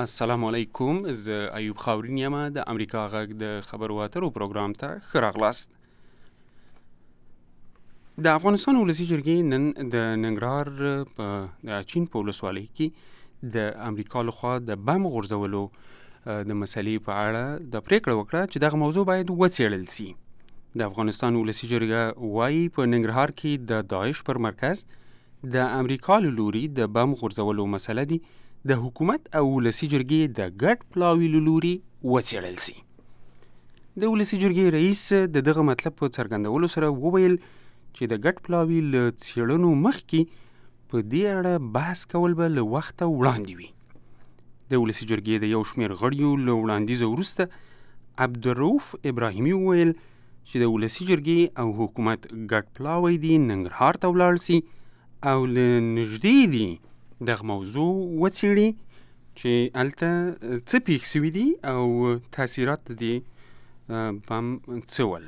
السلام علیکم. زه ایوب خاورین یم د امریکا غږ د خبرو اترو پروګرام ته ښه راغلاست. د افغانستان ولسي جرګې نن د ننګرهار په اچین په ولسوالۍ کې د امریکا لخوا د بم غورځولو د مسلې په اړه د پریکړه وکړه چې دغه موضوع باید وڅېړل سي. د افغانستان ولسي جرګه وایي په ننګرهار کې د داعش پر مرکز د امریکا له لوري د بم غورځولو مسله دي د حکومت او ولسي جرګې د ګډ پلاوي له لوري وڅېړل سي. د ولسي جرګې رئیس د دغه مطلب په څرګندولو سره وویل چې د ګډ پلاوي له څېړنو مخکې په دې اړه بحث کول به له وخته وړاندې وي. د ولسي جرګې د یو شمېر غړیو له وړاندیزه وروسته عبدالرؤف ابراهیمي وویل چې د ولسي جرګې او حکومت ګډ پلاوی دي ننګرهار ته ولاړ سي او له نږدې دي دغه موضوع وڅېړي چې هلته څه پیښ سوي دي او تاثیرات د دې بم څه ول.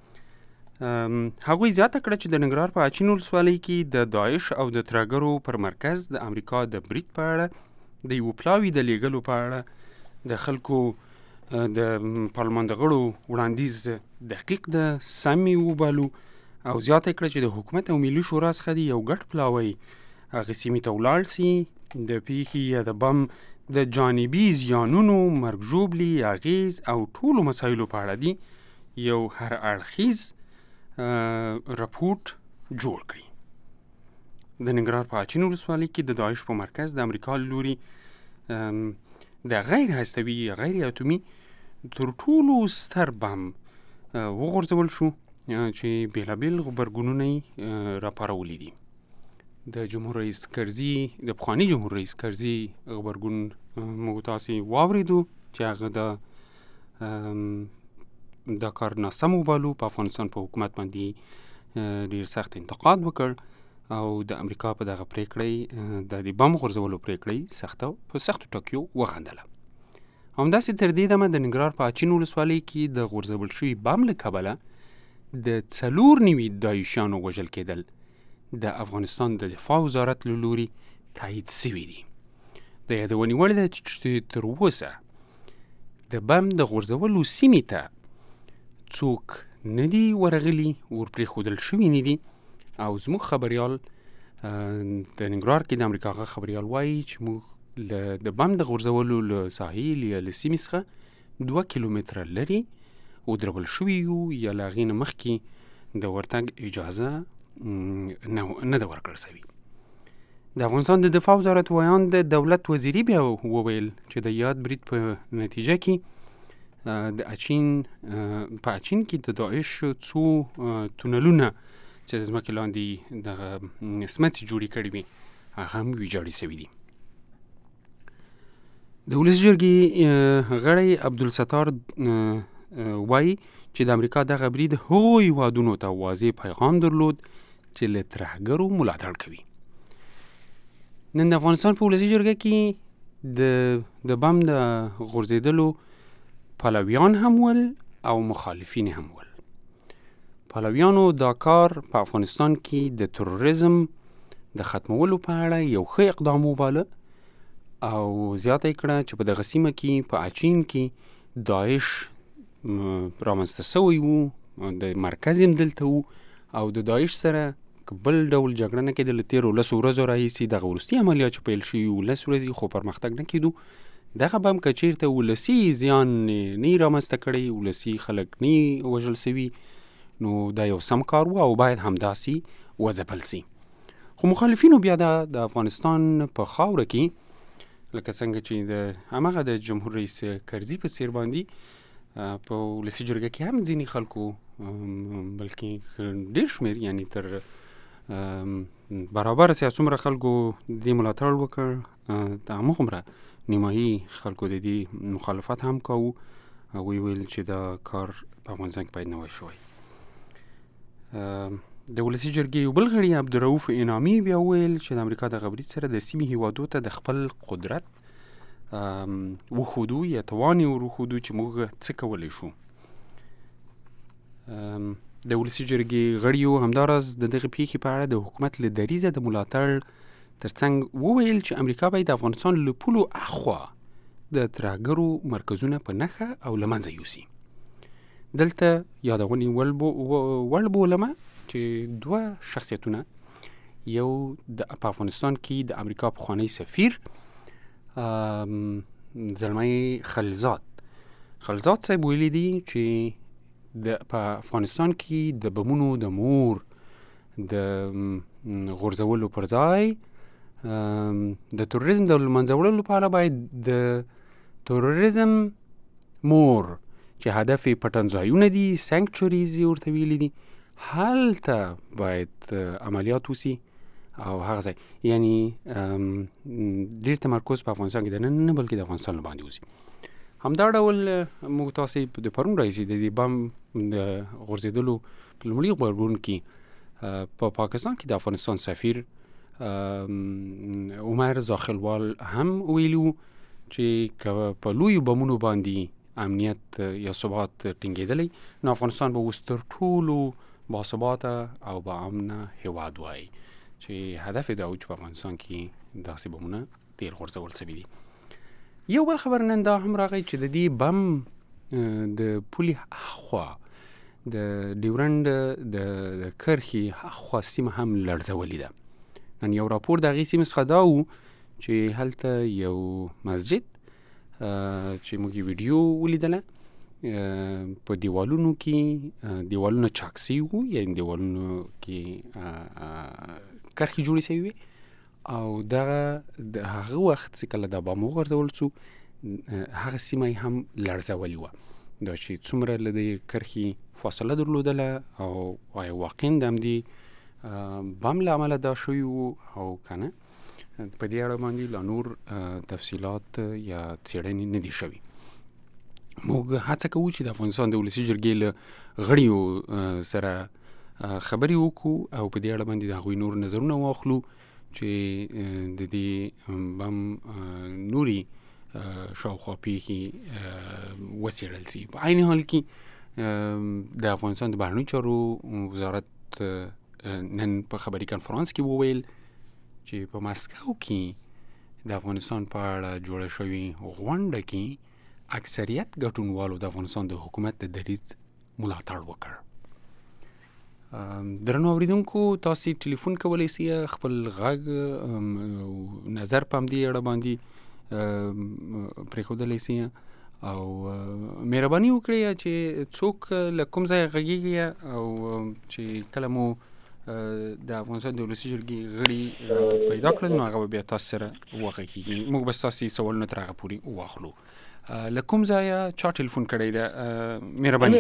هغوی زیاته کړه چې د ننګرهار په اچین ولسوالۍ کې د داعش او د ترهګرو پر مرکز د امریکا د برید په اړه د یوه پلاوي د لیږلو په اړه د خلکو د پارلمان د غړو وړاندیز دقیق د سم وبالو او زیاته کړه چې د حکومت او ملي شورا څخه د یو ګډ پلاوی هغه سیمې ته ولاړ سي د پیښې یا د بم د جانبي زیانونو، مرګ ژوبلي، اغیز او ټولو مسایلو په اړه دي یو هر اړخیز رپورټ جوړ کړي. د ننګرهار په اچین ولسوالۍ کې د داعش په مرکز د امریکا له لوري د غیر هستوي یا غیر اتومي تر ټولو ستر بم وغورځول شو چې بېلابېل غبرګونونه یې راپارولي دي. د جمهور رئیس کرزي د پخواني جمهور رئیس کرزي غبرګون موږ تاسې واورېدو چې هغه دا کار ناسم وبالو، په افغانستان په حکومت باندې ډېر سخت انتقاد وکړ او د امریکا په دغه پریکړې د بم غورځولو پریکړې په سختو ټکیو وخندله. همداسې تر دې دمه د ننګرهار په اچین ولسوالۍ کې د غورځول شوي بم له کبله د 94 داعشیانو وژل کېدل د افغانستان د دفاع وزارت له لوري تایید سوي دي. د یادونې وړ ده چې تر اوسه د بم د غورځولو سیمې ته څوک نه دي ورغلي، ورپرېښودل شوي نه دي او زموږ خبریال د ننګرهار کې د امریکا غږ خبریال وایي چې موږ د بم د غورځولو له ساحل یا له سیمې څخه 2 کیلومتره لرې ودرول شوي یو یا له هغې نه مخکې د ورتګ اجازه نه ده ورکړل سوي. د افغانستان د دفاع وزارت ویان د دولت وزیري بیا وویل چې د یاد برید په نتیجه کې د اچین په اچین کې د داعش څو تونلونه چې د ځمکې لاندې دغه سمڅې جوړې کړي وي هغه هم ویجاړې سوي دي. د ولسي جرګې غړی عبدالستار وایي چې د امریکا دغه برید هغو هیوادونو ته واضح پیغام درلود چې له ترهګرو ملاتړ کوي. نن د افغانستان په ولسي جرګه کې د بم د غورځېدلو پلویان هم ول او مخالفین هم ول. پلویانو دا کار په افغانستان کې د تروریزم د ختمولو په اړه یو ښه اقدام وباله او زیاته یې کړه چې په دغه سیمه کې په اچین کې داعش رامنځته سوی وو، د مرکز هم دلته وو او د داعش سره بل ډول جګړه نه کېده. له تېرو 10 ورځو راهیسې دغه وروستي عملیات چې پیل شوي 10 ورځې خو پرمختګ نه کېدو. دغه بم که چېرته ولسي زیان نه رامنځته کړی، ولسي خلک نه وژل سوي، نو دا یو سم کار و او باید همداسې وځپل سي. خو مخالفینو بیا د افغانستان په خاوره کې لکه څنګه چې د همغه د جمهور رئیس کرزي په څېر باندې په ولسي جرګه کې هم ځینې خلکو بلکې ډېر شمېر یعنی تر برابر سي څومره خلکو دې ملاتړ وکړ، د همغومره نیمایي خلکو د دې مخالفت هم کوو. هغوی ویل چې دا کار په افغانستان کې باید نه وای شوی. د ولسي جرګې یو بل غړي عبدالرؤف انعامي بیا ویل چې د امریکا د برید سره د سیمې هیوادو ته د خپل قدرت وښودو یا توان یې وروښودو چې موږ څه کولی شو. د ولسي جرګې غړیو همداراز د دغه پیښې په اړه د حکومت له دریځه د ملاتړ ترڅنګ وویل چې امریکا باید د افغانستان له پولو اخوا د ترهګرو مرکزونه په نښه او له منځه یوسي. دلته یادونې وړ بولمه چې 2 شخصیتونه، یو په افغانستان کې د امریکا پخوانی سفیر زلمه خلیلزاد صاحب ویلي دي چې په افغانستان کې د بمونو د مور د غورځولو پر ځای د تروریزم د منځه وړلو لپاره باید د تروریزم مور چې هدف یې پټنځایونه دي، سانکچوریز یې ورته ویلي دي، هلته باید عملیات وسي او هغه ځای یعنی ډېر تمرکز په افغانستان کې نه بلکې د افغانستان باندې وسي. همدا ډول موږ تاسې د پرون راځي د بم د غورځېدلو په لومړي غبرګون کې په پاکستان کې د افغانستان سفیر عمر زاخلوال هم ویلو چې په لویو بمونو باندې امنیت یا ثبات ټینګېدلی نو افغانستان به اوس تر ټولو باثباته او با امنه هیواد وای چې هدف دا و چې په افغانستان کې داسې بمونه ډېر غورځول شوي دي. یو بل خبر نن دا هم راغی چې د دې بم د پولې اخوا د ډیورنډ د کرښې اخوا سیمه هم لړزولې ده. نن یو راپور د هغې سیمې څخه دا و چې هلته یو مسجد چې موږ یې ویډیو ولیدله په دیوالونه چاکسي وو، یعنې دیوالونو کې کرښې جوړې شوي وي او دغه د هغه وخت چې کله دا بم وغورځول شو هغه سیمه یې هم لړزولې وه. دا چې څومره له دې کرښې فاصله درلودله او آیا واقعا د همدې بم له امله دا شوي وو او که نه، په دې اړه باندې لا نور تفصیلات یا څېړنې نه دي شوي. موږ هڅه کوو چې د افغانستان د ولسي جرګې له غړیو سره خبرې وکړو او په دې اړه باندې د هغوی نور نظرونه واخلو چې د دې بم نوري شاوخوا پیښې وڅېړل شي. په عین حال کې د افغانستان د بهرنیو چارو وزارت نن په خبري کنفرانس کې وویل چې په مسکو کې د افغانستان په اړه جوړه شوې غونډه کې اکثریت ګډونوالو د افغانستان د حکومت د دریځ ملاتړ وکړ. درنو اوریدونکو، تاسې ټلیفون کولی شئ خپل غږ نظر په همدې اړه باندې پرېښودلی شئ او مهرباني وکړئ چې څوک له کوم ځایه غږیږي او چې کله مو د افغانستان د ولسي جرګې غړي پیدا کړل نو هغه به بیا تاسو سره وغږیږي. موږ به ستاسې سوالونه تر هغه پورې واخلو. له کوم ځایه چا ټلیفون کړی ده؟ مهرباني.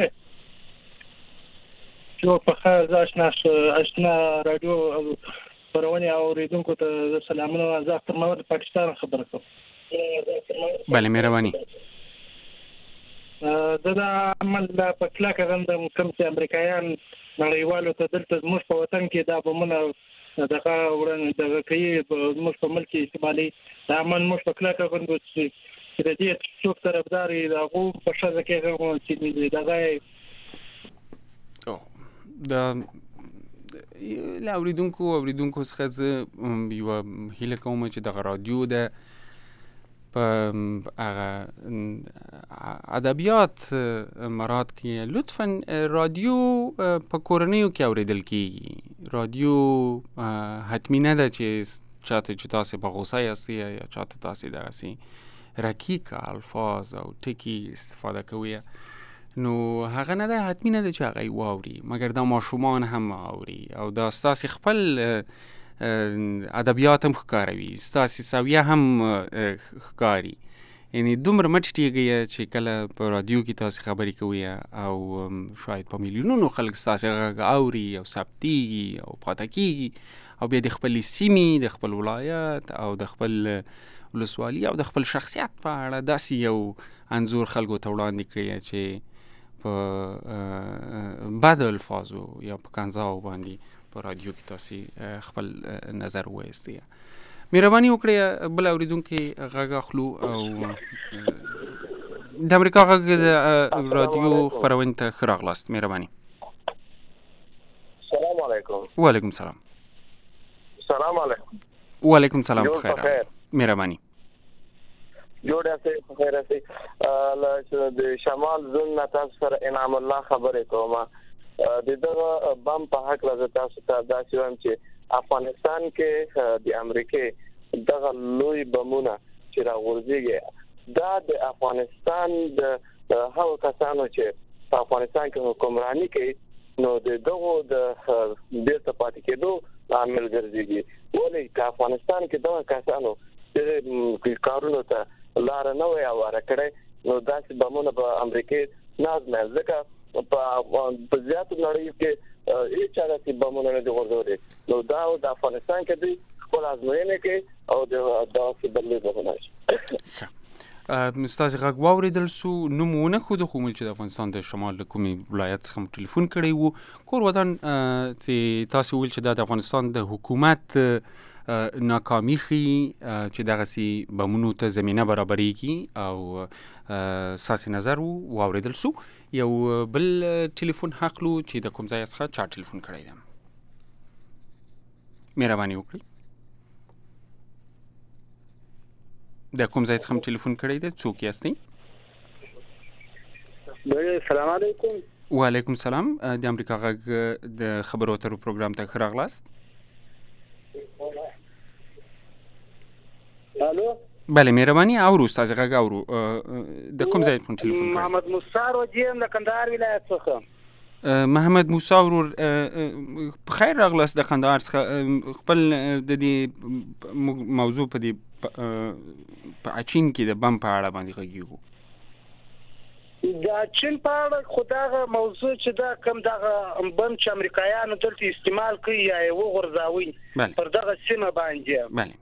جو په خیر آشنا رادیو خبرونه اوریدونکو ته سلامونه. زه تر مور پاکستان خبره کوم. بله مهرباني. دا عمل په کلاکه غندم کوم چې امریکایان نړیوالو ته دلته زموږ په وطن کې دا بمونه دغه وړاندې دغه کوي زموږ په ملک کې استعمالي دا عمل موږ په کلاکه غندو چې د دې څوک طرفدار دی هغه په شاده کې هغه چې دغه دا له اوریدونکو څخه زه یوه هیله کوم چې دغه رادیو ده په هغه ادبیات مراد کې لطفاً رادیو په کورنیو کې اوریدل کېږي. رادیو حتمی نه ده چې چاته چې تاسې په غوسه یاستئ یا چاته تاسې دغسې رکیک الفاظ او ټکي استفاده کوئ نو هغه نه ده، حتمی نه ده چې هغه یې واوري، مګر دا ماشومان هم اوري او دا ستاسې خپل ادبیات هم ښکاروي، ستاسې سویه هم ښکاري. یعنی دومره مه ټیټېږئ چې کله په رادیو کې تاسې خبرې کوئ او شاید په میلیونونو خلک ستاسې غږ اوري او ثبتېږي او پاته کېږي او بیا د خپلې سیمې، د خپل ولایت او د خپل ولسوالي او د خپل شخصیت په اړه داسې یو انځور خلکو ته وړاندې کړي چې په بد الفاظو یا په کنځاو باندې په رادیو کې تاسې خپل نظر ووایستئ. مهرباني وکړئ بل اورېدونکي غږ اخلو او د امریکا غږ د رادیو خپرونې ته ښه راغلاست. مهرباني. سلام علیکم. وعلیکم سلام. سلام علیکم. وعلیکم سلام. بخیر. مهرباني. جوړ یاستئ په خیر یاستئ د شمال زون نه تاسو سره انعام الله خبرې کوم دغه بم په حق لږ تاسو ته دا چې افغانستان کې د امریکای دغه لوی بمونه چې راغورځيږي دا د افغانستان د هغو کسانو چې په افغانستان کې حکمرانی کوي نو دغه د بیرته پاتې کېدو عامل ګرځيږي ولې چې افغانستان کې دغه کسانو چې کارونه ته لار نه وي اواره کړي نو داسې بمونه په امریکای نازمه ځکه په زیاتو نړۍ کې هیڅ چا داسې بمونه نه دي غورځولي نو دا د افغانستان کې دي خپل ازموینه کې او د داسې بلې بمونه استاد غږ واوریدل سو نمونه خو د کومل چې د افغانستان د شمال کومي ولایت څخه ټلیفون کړی وو کور ودان چې تاسو ویل چې د افغانستان د حکومت ناکامي خي چې دغه سي بمونو ته زمينه برابرېږي او ساسي نظر واوریدل سو یو بل ټلیفون حقلو چې د کوم ځای څخه چا ټلیفون کړی دی مهرباني وکړئ د کوم ځای څخه ټلیفون کړی دی څوک یاستئ السلام علیکم وعلیکم السلام د امریکا غږ د خبرو اترو پروګرام ته راغلاست الو بله مهرباني اورو استاد غږ اورو د کوم ځای ټلیفون کړی محمد موسی روجیم د کندهار ولایت څخه محمد موسی ورور خیر راغلاست د کندهار څخه خپل د دې موضوع په دې په اچین کې د بم په اړه باندې غږیږو دا چین په اړه خدای موضوع چې دا کم دغه بم چې امریکایانو دلته استعمال کوي یا یو غورځاوي پر دغه سیمه باندې بله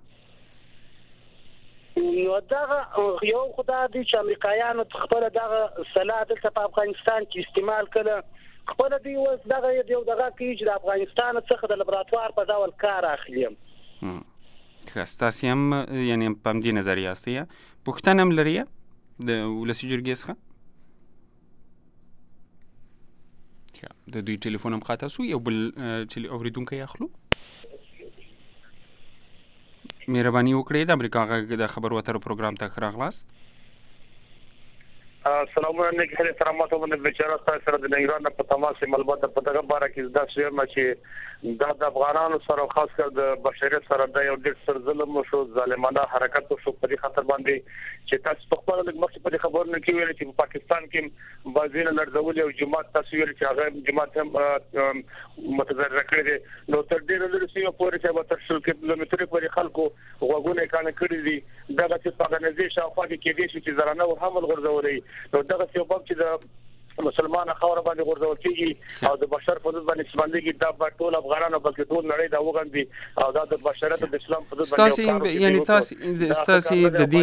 نو دغه یو خدای دې چې امریکایانو خپل دغه سلاح دلته په افغانستان کې استعمال کړي خپل دې اوس دغه یو دغه کې چې د افغانستان څخه د لابراتوار په ډول کار اخلي خاصتاسي هم یعنی په دې نظریه است یا پښتنه هم لري د ولسی جرګې څخه د دوی ټلیفون هم قاطع سو یو بل چې اوریدونکو اخلو مهرباني وکړئ د امریکا غږ د خبرو اترو پروګرام ته راغلاست السلام علیکم هر احترامات باندې بیچاره سره د نګران په تماس معلومات په دغه باره کې دا شعر ما چې د افغانانو سره خاص کر د بشریت سره د یو ډېر سر ظلم شو ظالمانه حرکت شو په خطر باندې چې تاسو په خپل مخکې په خبرونه کې ویل چې په پاکستان کې بازین لړزول او جماعت تصویر چې هغه جماعت هم متضرر کړی دي نو تر دې لږ سیمه پورې چې به تر 100 کیلومتر پورې خلکو غوګونه کانه کړی دي دغه چې په غنځي شاوخوا کې دي چې زرانه او حمل غرزولې نو دغه څه په چې د مسلمان خاور باندې غورځول کیږي او د بشر په حدود باندې باندې دا ټول افغانانو بلکې ټول نړۍ دا وګڼي او دا د بشریت د اسلام په حدود باندې یعنی تاسو د دې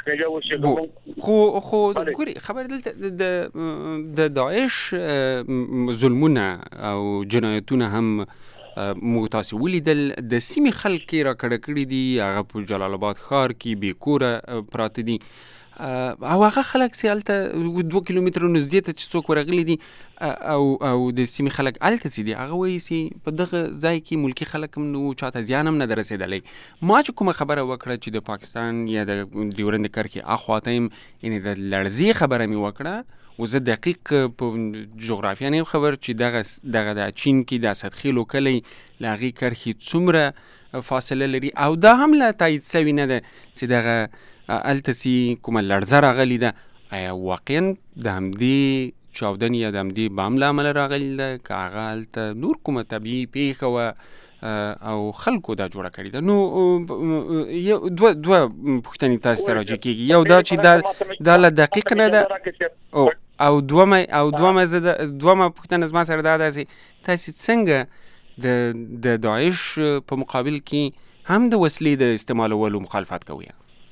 خو ګوري خبر دلته د داعش ظلمونه او جنایتونه هم متاسو ولیدل د سیمې خلک را کړی دي هغه په جلال آباد ښار کې بیکوره پراته دي او هغه خلک سیالته 2 کیلومتر نږدې ته چې څوک ورغلي دي او د سیمې خلک الته سي دي هغه وایي سي په دغه ځای کې ملکی خلک هم نو چاته ځان هم نه درسېدلې ما چې کومه خبره وکړه چې د پاکستان یا د ډیورند کرکې اخواته یعنی د لړزي خبره می وکړه وزه دقیق په جغرافیا نه خبر چې دغه د چین کې د سطحي لوکلي لاغي کرخي څومره فاصله لري او دا هم لا تایید شوی نه ده چې دغه التسی کومه لړزه راغلی ده آیا واقعا د همدې چاودنې یا د همدې بام له امله راغلی ده که هغه هلته نور کومه طبیعي پیښه وه او خلکو دا جوړه کړې ده نو دوه پوښتنې تاسو ته راجع کېږي یو دا چې دا له دقیق نه ده او دومه پوښتنه زما سره دا ده چې تاسو څنګه د داعش په مقابل کې هم د وسلې د استعمالولو مخالفت کوي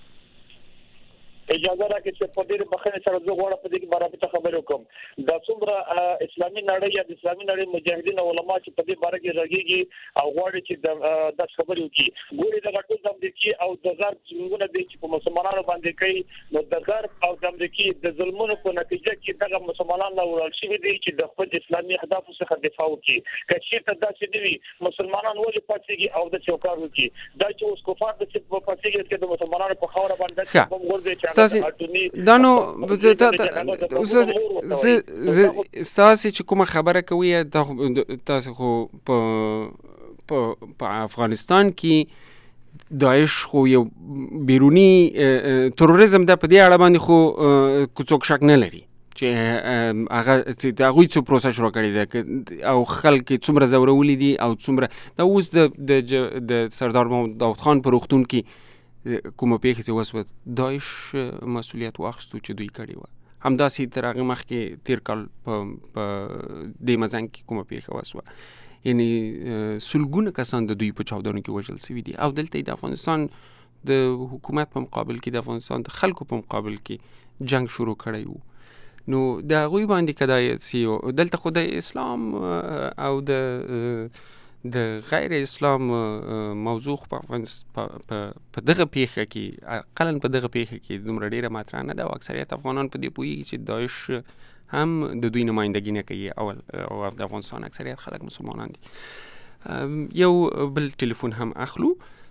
اجازه راکړئ چې په دې بخښنې سره زه غواړم په دې باره کې خبرې وکړم دا څومره اسلامي نړۍ یا د اسلامي نړۍ مجاهدین او علما چې په دې باره کې راګيږي او غواړي چې د خبرې وکړي ګوري د ټول د امریکای او د غرب څنګه دي چې په مسلمانانو باندې کوي نو د غرب او د امریکای د ظلمونو په نتیجه کې دغه مسلمانان لا ورال شي دي چې د خپل اسلامي اهداف څخه دفاع وکړي کچې ته دا چې دی مسلمانان ولې پاتېږي او د چوکار وکړي دا چې اوس کفار د پاتېږي چې د مسلمانانو په خوره باندې کوم ورځي دا نو ستاسې چې کومه خبره کوي تاسې خو په افغانستان کې داعش خو یو بیرونی تروریزم ده، په دې اړه باندې خو څوک شک نه لري چې هغه د هغوی څو پروسه شروع کړې ده او خلک څومره ځورولي دي او څومره دا اوس د سردار محمد داود خان په روغتون کې کومه پیښه چې وسوه داعش مسؤلیت واخیستو چې دوی کړې وه. همداسې تر هغې مخکې تېر کال په دې مزنګ کې کومه پیښه وسوه، یعنی سلګونه کسان د دوی په چاودنو کې وژل شوي دي او دلته د افغانستان د حکومت په مقابل کې د افغانستان د خلکو په مقابل کې جنگ شروع کړی وو. نو د هغوی باندې که دلته خو د اسلام او د غیر اسلام موضوع په دغه پیښه کې اقلاً په دغه پیښه کې دومره ډیره مطرح نه ده او اکثریت افغانان په دې پوهېږي چې داعش هم د دوی نمایندګي نه کوي او د افغانستان اکثریت خلک مسلمانان دي. یو بل ټلیفون هم اخلو.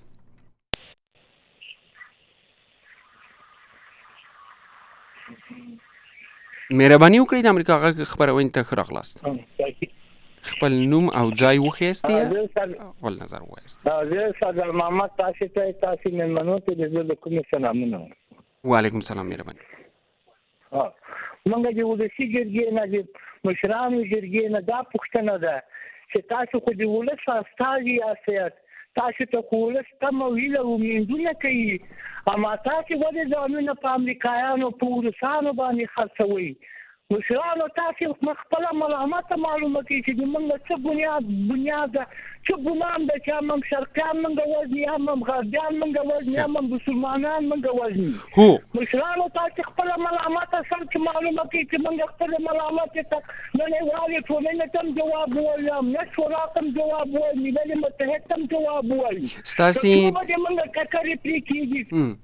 مهرباني وکړئ د امریکا غږ خپرونې ته ښه راغلاست. خپل نوم او ځای وښیاستئ ول نظر ووایاست. زه سردار محمد تاسې مېلمنو ته د زه د کومې سلامونه. وعلیکم السلام. مهرباني. موږ د ولسي جرګې نه د مشرانو جرګې نه دا پوښتنه ده چې تاسو خو د ولس استازي یاست، تاسو ته خو ولس تمه او هیله امیدونه کوي، اما تاسو ولې ځانونه په امریکایانو په روسانو باندې خرڅوئ؟ مشرانو تاسو خپله ملامته معلومه کړئ چې موږ څه بنیاد ده، څه ګمان ده چې هم شرقیان موږ وژني، هم غربیان موږ وژني، هم مسلمانان موږ وژني. مشرانو تاسو خپله ملامته سم چې معلومه کړئ چې موږ خپله ملامته ته نړیوالې ټولنې ته هم جواب ووایو، امنیت شورا ته هم جواب ووایو، ملل متحد ته هم جواب ووایو. ستاسې موږ ککرې پرې کېږي.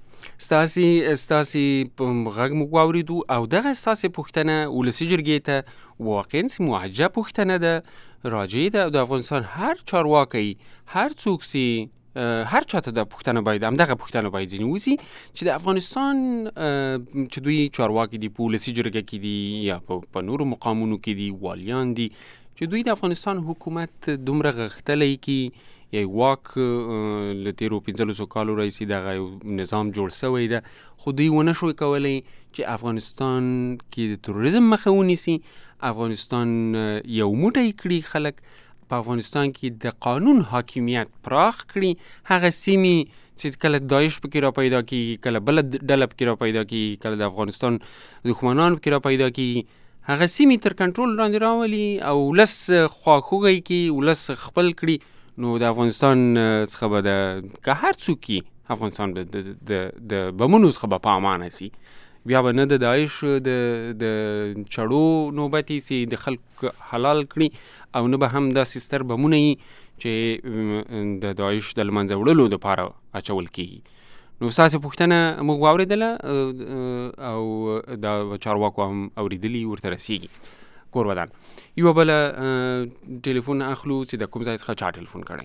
ستاسې غږ موږ واورېدو او دغه ستاسې پوښتنه ولسي جرګې ته واقعا موجه پوښتنه ده، راجع ده د افغانستان هر چارواکی هر څوک هر چاته د پوښتنه باید همدغه پوښتنه باید ځینې وسي چې د افغانستان چې دوی چارواکي دي په ولسي جرګه کې دي یا په نورو مقامونو کې دي، والیان دي، چې دوی د افغانستان حکومت دومره غښتلی کی یا واک له تیرو 15 کالو راهیسې دغه نظام جوړ شوی ده، خو دوی ونه شوی کولی چې افغانستان کې د تروریزم مخه ونیسي، افغانستان یو موټی کړي، خلک په افغانستان کې د قانون حاکمیت پراخ کړي، هغه سیمې چې کله داعش پکې را پیدا کېږي، کله بله ډله پکې را پیدا کېږي، کله د افغانستان دښمنان پکې را پیدا کېږي، هغه سیمې تر کنټرول لاندې راولي او ولس خواخوږی کړي، ولس خپل کړي. نو د افغانستان څخه به که هر څوک افغانستان د بمونو څخه به په امانه سي، بیا به نه د داعش د چړو نوبت سي د خلک حلال کړي او نه به هم داسې ستر بمونه یي چې د داعش د لمنځه وړلو دپاره اچول کېږي. نو ستاسې پوښتنه موږ واورېدله او دا چارواکو هم اورېدلي، ورته رسېږي. کور ودان. یو بله ټلیفون اخلو چې د کوم ځای څخه چا ټلیفون کړی.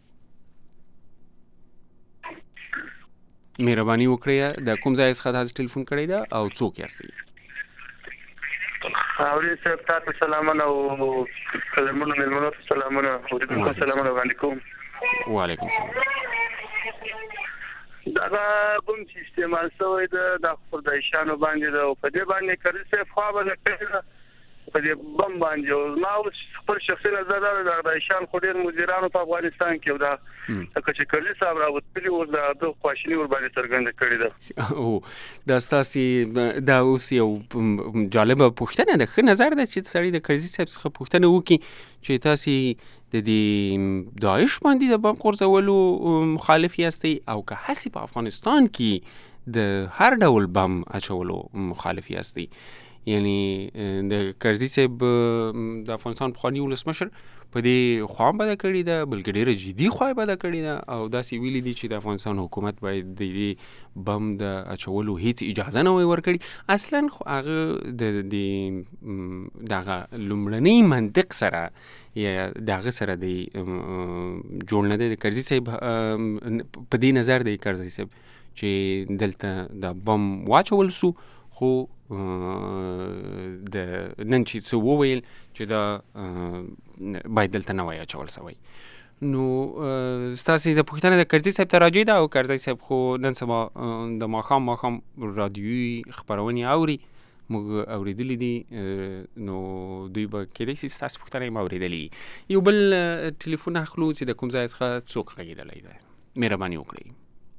مهرباني وکړئ د کوم ځای څخه تاسو ټلیفون کړی ده او څوک یاستئ؟ اوري صاحب تاسو سلامونه او مېلمنو ته سلامونه. اوریدونکو سلامونه وړاندې کوم. وعلیکم السلام. دا کوم چې استعمال شوی ده د خدایشانو باندې ده او په دې باندې کړي صاحب خوا به کړي په دې بم باندې او ما خپل شخصي نظر دا د دایشان خو ډېر مدیرانو په افغانستان کې دا چې کړي صاحب راوځي او دا د خواشنی ور باندې څرګنده کړي ده. او دا ستاسو دا اوس یو جالبه پوښتنه ده، ښه نظر ده چې سړی د کرزي صاحب څخه پوښتنه وکړي چې تاسو د دې داعش باندې د بم غورځولو مخالف یاستئ او که هسې په افغانستان کې د هر ډول بم اچولو مخالف یاستئ. یعنی د کرزي صاحب د افغانستان پخواني ولسمشر په دې خوا هم بده کړې ده، بلکې ډېره جدي خوا یې بده کړې ده او داسې ویلي دي چې د افغانستان حکومت باید د دې بم د اچولو هیڅ اجازه نه وای ورکړي. اصلا خو هغه د دغه لومړني منطق سره یا دغه سره د جوړ نه دی د کرزي صاحب په دې نظر دی کرزي صاحب چې دلته د بم واچول سو، خو د نن چې څه وویل چې دا باید دلته نه وای اچول سوی. نو ستاسې د پوښتنه د کرزي صاحب ته راجع ده او کرزي صاحب خو نن سبا د ماښام رادیوي خپرونې اوري، موږ اوریدلی دي، نو دوی به کېدای شي ستاسې پوښتنه یې هم اوریدلي. یو بل ټلیفون اخلو چې د کوم ځای څخه څوک غږېدلی دی، مهرباني وکړئ.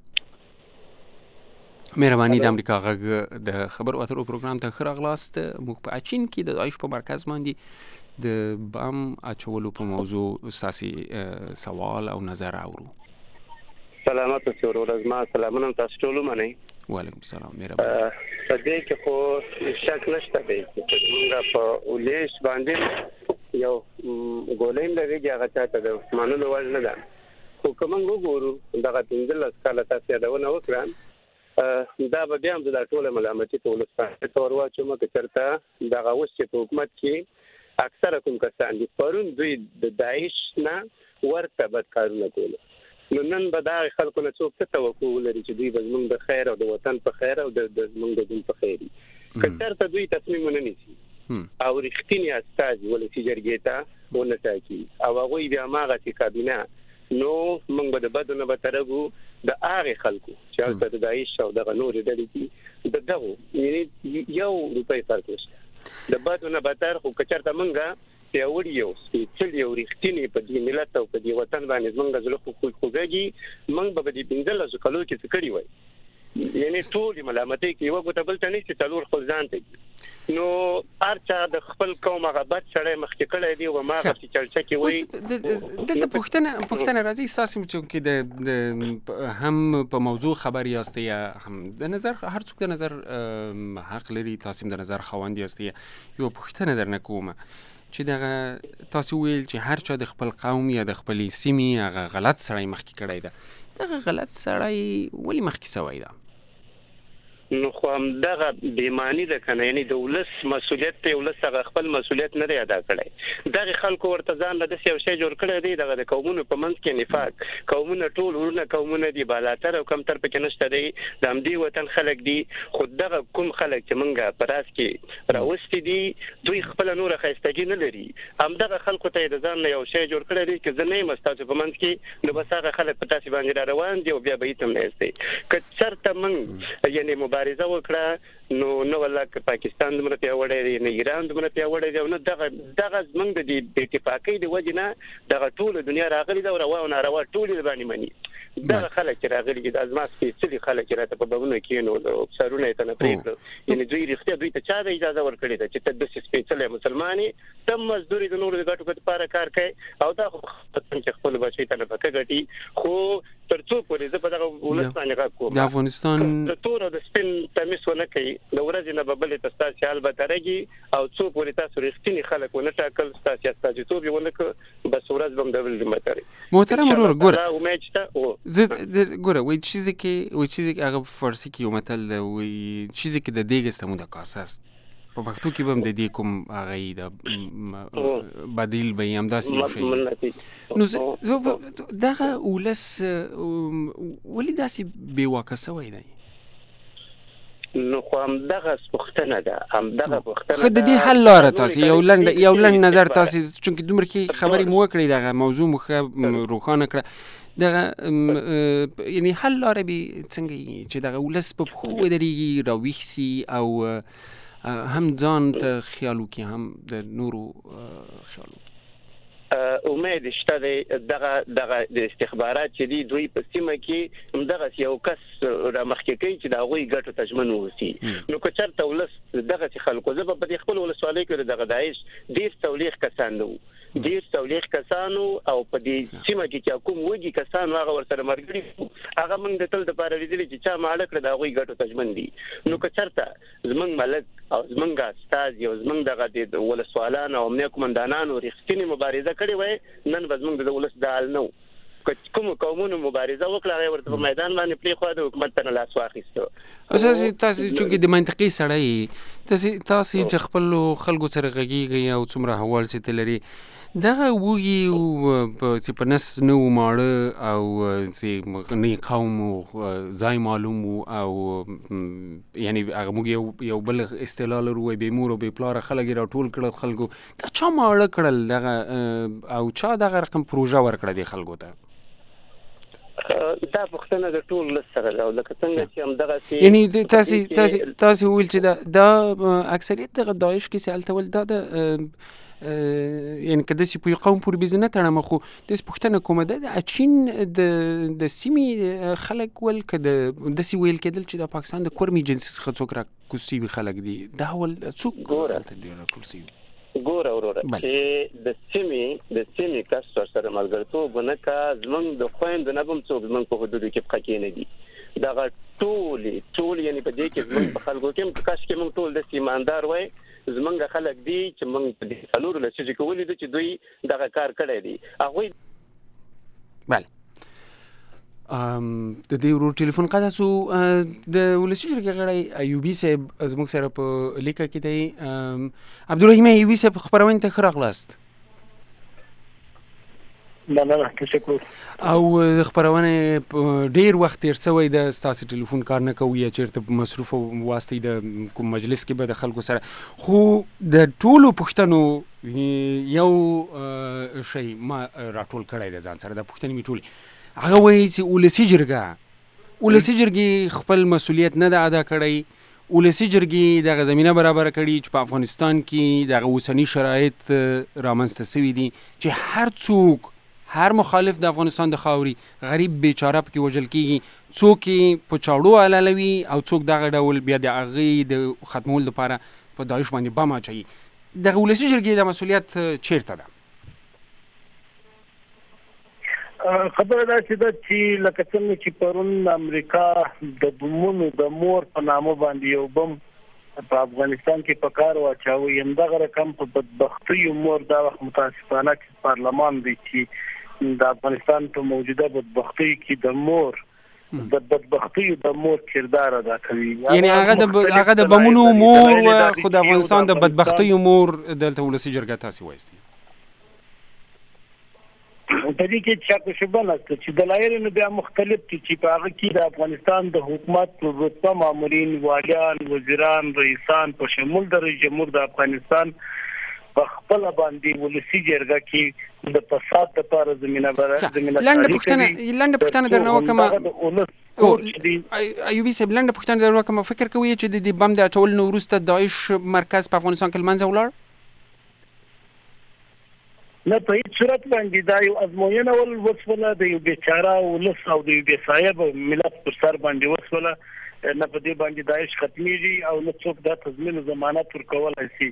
مهرباني د امریکا غږ د خبرو اترو پروګرام ته ښه راغلاست. موږ په اچین کې د داعش په مرکز باندې د بم اچولو په موضوع ستاسې سوال او نظر اورو. سلامات اوسئ ورور، زما سلامونه تاسو ټول منئ. وعلیکم السلام. مهرباني. په دې کې خو شک نشته دی چې موږ په ولیش باندې یو ګولیم لري هغه چاته د منلو وړ نه ده، خو که موږ وګورو دغه 15 کاله تاسو یادونه وکړه، دا به بیا هم د ټوله ملامتي په ولسمشر ته ور واچوم که چېرته دغه اوس چې په حکومت کې اکثره کوم کسان دي پرون دوی د داعش نه ورته بد کارونه کول، نو نن به دغه خلکو نه څوک څه توقع ولري چې دوی به زموږ د خیر او د وطن په خیر او د زموږ د دین په خیر وي. که چېرته دوی تصمیم ونه نیسي او رښتینې استازي ولسي جرګې ته ونه ټاکي او هغوی بیا هماغسې کابینه، نو موږ به د بدو نه بدترګو د هغې خلکو چې هلته د داعش او دغه نورې ډلې دي د دغو یعنې یو روپۍ فرق نشته د بدو نه بدتر. خو که چېرته موږ پیاوړي یو سپېڅلي او رښتینې په دې ملت او په دې وطن باندې زموږ زړه خوږېږي، موږ به په دې 15 کالو کې څه کړي وای، یعنی ټولې ملامتۍ کې یوه ګوته بل ته نه چې څلور خپل ځان ته. نو هر چا د خپل قوم هغه بد سړی مخکې کړی دی او هماغسې چرچه کې وایي. دلته پوښتنه راځي ستاسې چونکې د هم په موضوع خبر یاستئ یا هم د نظر، هر څوک د نظر حق لري، تاسې هم د نظر خاوند یاستئ. یوه پوښتنه درنه کومه چې دغه تاسو ویل چې هر چا د خپل قوم یا د خپلې سیمې هغه غلط سړی مخکې کړی ده، دغه غلط سړی ولې مخکې سوی ده؟ نو خو همدغه بېماني ده که نه، یعنې د ولس مسؤلیت دی، ولس هغه خپل مسؤلیت نه دی ادا کړی. دغې خلکو ورته ځان له داسې یو شی جوړ کړی دی، دغه د قومونو په منځ کې نفاق، قومونه ټول ورونه قومونه دي، بالاتر او کمتر پکې نشته دی، د همدې وطن خلک دي. خو دغه کوم خلک چې موږ په راس کې راوستي دي دوی خپله نوره ښایستګي نه لري، همدغه خلکو ته یې د ځان نه یو شی جوړ کړی دی که زه نه یم ستاسو په منځ کې، نو بس هغه خلک په تاسې باندې را روان دي او بیا به هېڅ هم نه یاستئ. که چېرته موږ یعنې مبارزه وکړه، نو نه والله که پاکستان دومره پیاوړی دی، نه ایران دومره پیاوړی دی، او نه دغه زموږ د دې اتفاقۍ د وجې نه دغه ټوله دنیا راغلې ده او روا او ناروا ټول یې باندې مني. دغه خلک چې راغلي دي، دا زما سپېڅلي خلک چې راته په بمونو کېنول او سرونه یې ته نه پرېږدل، یعنې دوی رښتیا دوی ته چا د اجازه ورکړې ده چې ته داسې سپېڅلی مسلمان یې، ته مزدور د نورو د ګټو لپاره کار کوې او دا خو چې خپلو بچیو ته نفقه ګټي. خو تر څو پورې زه په دغه ولس باندې غږ کوم، د افغانستان د تور او د سپین تمیز ونه کوي، د ورځې نه به بلې ته ستاسې حال به ترږي او څو پورې تاسو رښتیني خلک ونه ټاکل، ستاسې استازیتوب یې ونه کړ، بس ورځ به هم د بل ذمه تري. محترم ورور ګوره، امید شته ګوره وایي چیزی که هغه په فارسی کې یو متل ده، وایي چیزی که د دیګ است همون د کاسه است. په پښتو کې به هم د دې کوم هغه یې د بدیل به یې همداسې یو شی. نو دغه ولس ولې داسې بېواکه سوی دی؟ نو خو همدغه پوښتنه ده، همدغه پوښتنه ده. خو د دې حل لاره تاسې یو لنډ نظر تاسې چونکې دومره کې خبرې مو وکړې، دغه موضوع مو ښه روښانه کړه، دغه یعنې حل لاره به څنګه وي چې دغه ولس په پښو ودرېږي، راویښ سي او هم ځان ته خیال وکړي هم د نورو خیال وکړي؟ امید شته دی دغه د استخبارات چې دي دوی په سیمه کې همدغسې یو کس رامخکې کوي چې د هغوی ګټو ته ژمن واوسي. نو که چېرته ولس دغسې خلکو، زه به په دې خپل ولسوالۍ کې دغه داعش 40 کسان نه وو، ډیر تولیخ کسانو او په دې سیمه کې چې کوم وږي کسان هغه ورسره مرګري هغه موږ د تل د پاره لیدل چې چا ماړه کړ دا غوي ګټو تجمن دي نو که چرته زمنګ ملک او زمنګ استاد یو زمنګ دغه د ولسوالانو او امنیه کومندانانو رښتینی مبارزه کړې وای نن زمنګ د ولس د حال نو کوم قومونو مبارزه وکړه ورته په میدان باندې پری خو د حکومت ته لاس واخیستو اساسي تاسو چې د منطقي سړی تاسو چې خپل خلکو سره غږیږي او څومره حوال ستل لري دغه وږي چې په نس نو ماړه او چې نه قوم ځای معلوم او یعنی هغه موږ یو بل استلال وروي به مور او به پلار خلک راټول کړل خلکو دا چا ماړه کړل دغه او چا دغه رقم پروژه ورکړه دی خلکو ته دا پښتنه د ټول سره له لکه څنګه چې هم دغه یعنی تاسو ویل چې دا اکثریت د داعش کې سالته ول دا یعنی کله چې په قوم پورې بزنه تړم خو د پښتنه کومه د اچین د سیمې خلک ول کده د سی ویل کېدل چې د پاکستان د کورمي جنسي څخه څوک را کوسي خلک دي دا ول څوک ټول سی ګوره وروره چې د سیمې کس سره ملګرتوب نه کا زمونږ د خويند نه بم څوک زمونږ په حدودو کې پخې نه دي دا ټول یعنی په دې کې زمونږ په خلکو کې کاش کې مونږ ټول د ایماندار وای زمونږ خلک دي چې مونږ په دې څلور لسې چې کولې دي چې دوی دغه کار کړی دي هغه بله د دې ورو ټلیفون قاعده سو د ولسی شرکت غړی ایوبی صاحب زموږ سره په لیکه کې دی عبدالرحیم ایوبی صاحب خبرونه ته خراغلاست نه تشکر او خبرونه ډیر وخت تیر شوی د ستاسو ټلیفون کار نه کوي چیرته مصروف واسطه د کوم مجلس کې به د خلکو سره خو د ټولو پښتنو یو شی ما راټول کړی د ځان سره د پښتني ټول هغه وایي چې ولسی جرګې خپل مسولیت نه ده ادا کړی ولسی جرګې دغه زمينه برابر کړي چې په افغانستان کې دغه اوسنی شرایط رامنځته شوي دي چې هر څوک هر مخالف د افغانستان د خاوري غریب بیچاره پکې وژل کیږي څوک په چاړو علالوي او څوک دغه ډول بیا د هغې د ختمولو لپاره په داعش باندې بم اچوي دغه ولسی جرګې د مسولیت چیرته ده خبره دا چې لکه څنګه چې پرون امریکا د بمونو د مور په نامه باندې یو بم په افغانستان کې په کار واچاوه همدغه رقم په بدبختی مور دا وخت متاسفانه چې پارلمان دی چې د افغانستان په موجوده بدبختی کې د مور د بدبختی د مور کردار ادا کوي یعنی هغه د بمونو مور او خو د افغانستان د بدبختی مور دلته ولسی جرګه تاسو وایي په دې کې چې شبانه چې دلایل نو بیا مختلف دي چې په هغه کې د افغانستان د حکومت رتبه مامورین والیان وزیران رئیسان په شمول د رئیس جمهور د افغانستان په خپل باندې ولسی جرګه کې د فساد لپاره زمينه لاندې پښتنه درنه وکم ایوبی صاحب لاندې پښتنه درنه وکم فکر کوي چې د بم د اچول نو وروسته داعش مرکز په افغانستان کې منځ ولاړ نه په هیڅ صورت باندې دا یو ازموینه ول وسوله د یو بیچاره ولس او د یو بیصایب ملت پر سر باندې وسوله نه په دې باندې داعش ختميږي او نه څوک د تضمین ضمانت ورکول شي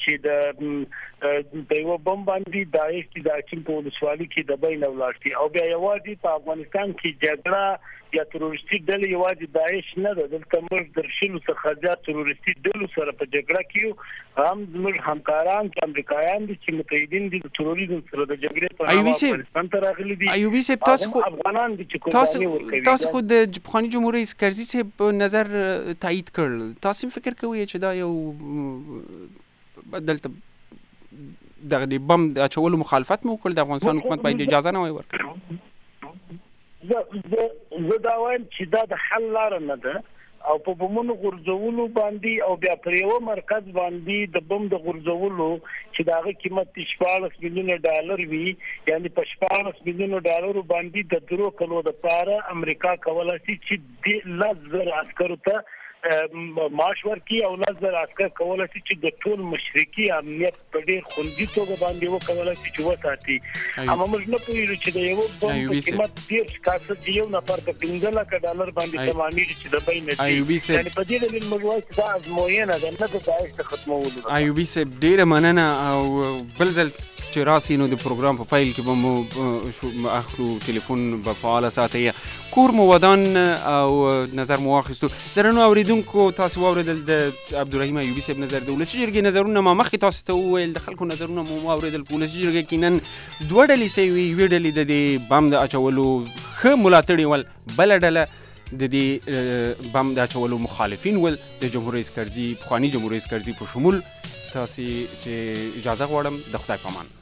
چې د یو بم باندې داعش د اچین په ولسوالۍ کې د بین ولاشتي او بیا یوازې په افغانستان کې جګړه یا تروریستي ډلې یوازې داعش نه ده دلته موږ درشلو څخه زیات تروریستي ډلو سره په جګړه کې هم زموږ همکاران چې امریکایان دي چې متحدین دي د تروریزم سره د جګړې په نامه افغانستان ته راغلي دي ایوبی صاحب تاسو افغانان دي چې قرباني ورکوي تاسو خو د افغاني جمهوریت رئیس کرزي صاحب نظر تایید کړل تاسو فکر کوئ چې دا یو دلته د بم د اچولو مخالفت مو کړل د افغانستان حکومت باید اجازه نه ورکړي زه دا وایم چې دا د حل لار نه ده او په بمونو غورځولو باندې او بیا پر یو مرکز باندې د بم د غورځولو چې داغه قیمت 14 میلیون ډالر وی یعنی په 14 میلیون ډالر باندې د درو کلو د پاره امریکا کولای شي چې د لزر عسکرو ته معاش ورکړي او لزر عسكر کولای شي چې د ټول مشرقي امنیت په ډېر خوندي توګه باندې وکولای شي چې وساتي اما موږ نه پوهیږو چې د یو بم قیمت ډېر کاڅه یو نفر په $15,000 باندې تمامېږي چې د بین نه یعنی په دې ډول موږ وایو چې دا ازموینه ده نه د داعش ختمولو ایوبی صاحب ډېر مننه او بل ځل چې راسي نو د پروګرام په پیل کې به مو اخلو ټلیفون به فعاله ساتئ کور مو ودان او نظر مو واخیستو. درنو اوریدونکو تاسو واورېدل د عبدالرحیم ایوبي صاحب نظر د ولسي جرګې نظرونه ما مخکې تاسو ته وویل د خلکو نظرونه مو واورېدل. په ولسي جرګه کې نن دوه ډلې سوي وي. یوې ډلې د دې بم د اچولو ښه ملاتړي ول، بله ډله د دې بم د اچولو مخالفین ول د جمهور رئیس کرزي پخواني جمهور رئیس کرزي په شمول. تاسې چې اجازه غواړم د خدای پامان.